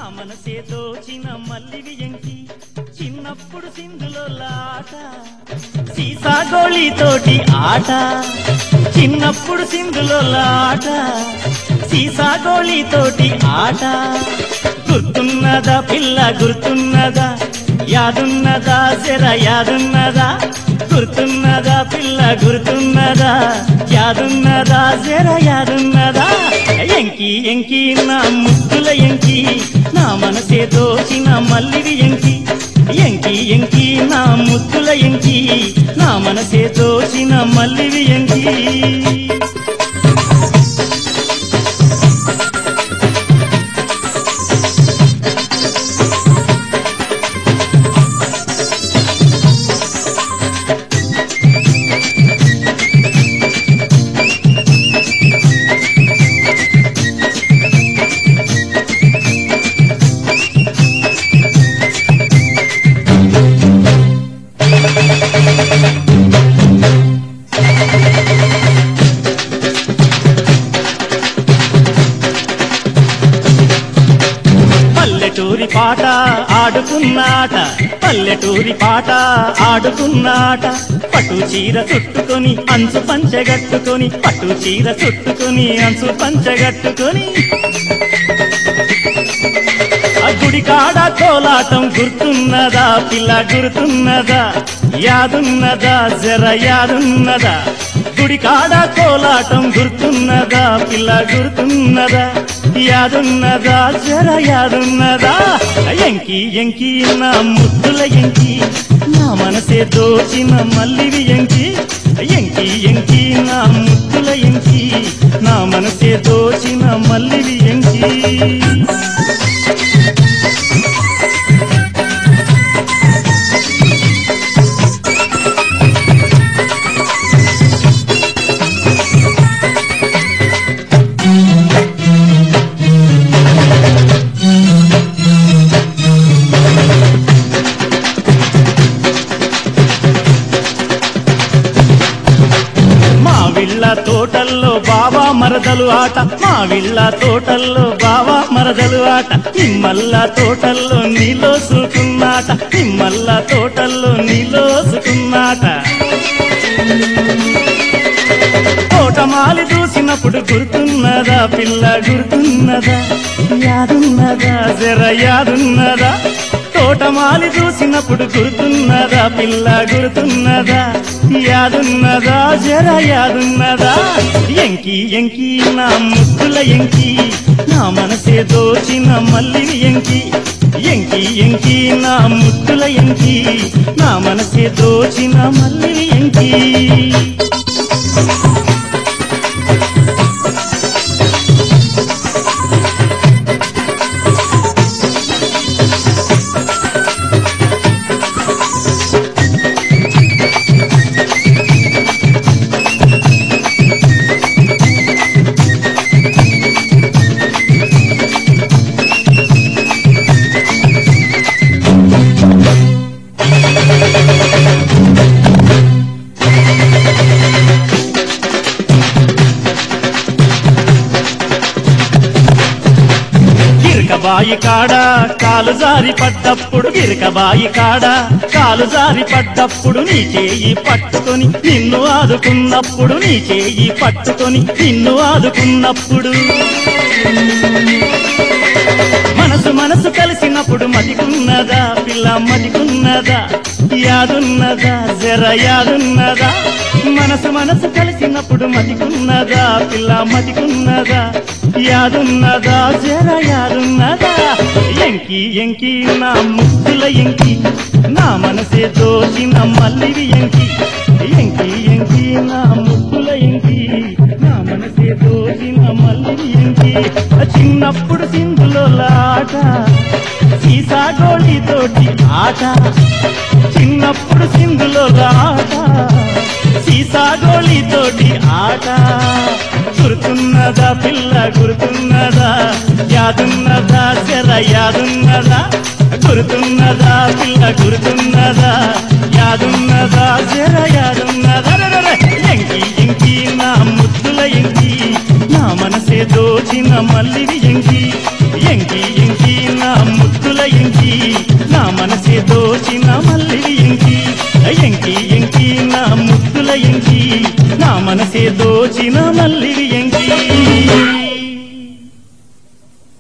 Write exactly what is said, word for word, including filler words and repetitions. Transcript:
మనసే దోచిన మల్లివి ఎంకి చిన్నప్పుడు సింధులో లాట సీసా గోళీతోటి ఆట చిన్నప్పుడు సింధులో లాట సీసా గోళీతోటి ఆట గుర్తున్నదా పిల్ల గుర్తున్నదా యాదున్నదా జర యాదున్నదా గుర్తున్నదా పిల్ల గుర్తున్నదా యాదున్నదా జర యాదున్నదా ఎంకి ఎంకి నా ముద్దుల ఎంకి నా మనసే దోచిన మల్లివి ఎంకి ఎంకి ఎంకి నా ముద్దుల ఎంకి నా మనసే దోచిన మల్లివి ఎంకి పల్లెటూరి పాట ఆడుకున్నాట పల్లెటూరి పాట ఆడుకున్నాట పట్టు చీర చుట్టుకొని అంచు పంచగట్టుకొని పట్టు చీర చుట్టుకొని అంచు పంచగట్టుకొని గుడి కాడ కోలాటం గుర్తున్నదా పిల్ల గుర్తున్నదా యాదున్నదా జర యాదున్నదా గుడి కాడ కోలాటం గుర్తున్నదా పిల్ల గుర్తున్నదా యాదున్నదా జర యాదున్నదా ఎంకి ఎంకి నా ముద్దుల ఎంకి నా మనసే దోచిన మల్లివి ఎంకి ఎంకి ఎంకి నా ముద్దుల ఎంకి నా మనసే దోచిన మల్లివి ఎంకి మావిళ్ళ తోటల్లో బావా మరదలు ఆట మావిళ్ళ తోటల్లో బావా మరదలు ఆట నిమ్మల్ల తోటల్లో నీలో సుకున్నాట నిమ్మల్ల తోటల్లో నీలో సుకున్నాట తోటమాలి చూసినప్పుడు గుర్తున్నదా పిల్ల గుర్తున్నదా యాదున్నదా జర యాదున్నదా తోటమాలి చూసినప్పుడు గుర్తున్నదా పిల్ల గుర్తున్నదా యాదున్నదా జర యాదున్నదా ఎంకి ఎంకి నా ముద్దుల ఎంకి నా మనసే దోచిన మల్లివి ఎంకి ఎంకి ఎంకి నా ముద్దుల ఎంకి నా మనసే దోచిన మల్లివి ఎంకి బాయి కాడ కాలు జారి పడ్డప్పుడు గిరకబాయి కాడ కాలు జారి పడ్డప్పుడు నీ చేయి పట్టుకొని నిన్ను ఆదుకున్నప్పుడు నీ చేయి పట్టుకొని నిన్ను ఆదుకున్నప్పుడు మనసు మనసు కలిసినప్పుడు మదికున్నదా పిల్ల మదికున్నదా యాదున్నదా జర యాదున్నదా మనసు మనసు కలిసినప్పుడు మదికున్నదా పిల్ల మదికున్నదా యాదున్నదా జర యాదున్నదా ఎంకి ఎంకి నా ముద్దుల ఎంకి నా మనసే దోచిన మల్లివి ఎంకి ఎంకి ఎంకి నా ముద్దుల ఎంకి నా మనసే దోచిన మల్లివి ఎంకి చిన్నప్పుడు సింధులో లాట సీసా గోళీతోటి ఆట చిన్నప్పుడు సింధులో లాట సీసా గోళీతోటి ఆట గుర్తున్నదా పిల్ల గుర్తున్నదా యాదున్నదా జర యాదున్నదా గుర్తున్నదా పిల్ల గుర్తున్నదా యాదున్నదా జర యాదున్నదా ఎంకి ఎంకి నా ముద్దుల ఎంకి నా మనసే దోచిన మల్లివి ఎంకి ఎంకి ఎంకి నా మనసే దోచిన మల్లివి ఎంకి ఎంకి ఎంకి నా ముద్దుల ఎంకి నా మనసే దోచిన మల్లివి